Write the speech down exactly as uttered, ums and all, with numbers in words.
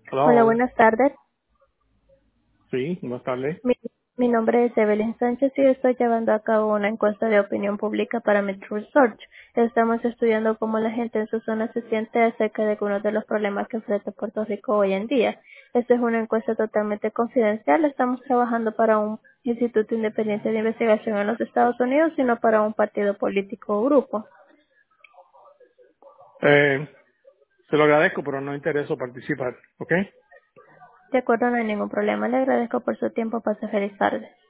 Hola, Hello. buenas tardes. Sí, buenas tardes. Mi, mi nombre es Evelyn Sánchez y estoy llevando a cabo una encuesta de opinión pública para Metro Research. Estamos estudiando cómo la gente en su zona se siente acerca de algunos de los problemas que enfrenta Puerto Rico hoy en día. Esta es una encuesta totalmente confidencial. Estamos trabajando para un instituto independiente de investigación en los Estados Unidos y no para un partido político o grupo. Eh, se lo agradezco, pero no intereso participar, ¿ok? De acuerdo, no hay ningún problema. Le agradezco por su tiempo. Pase feliz tarde.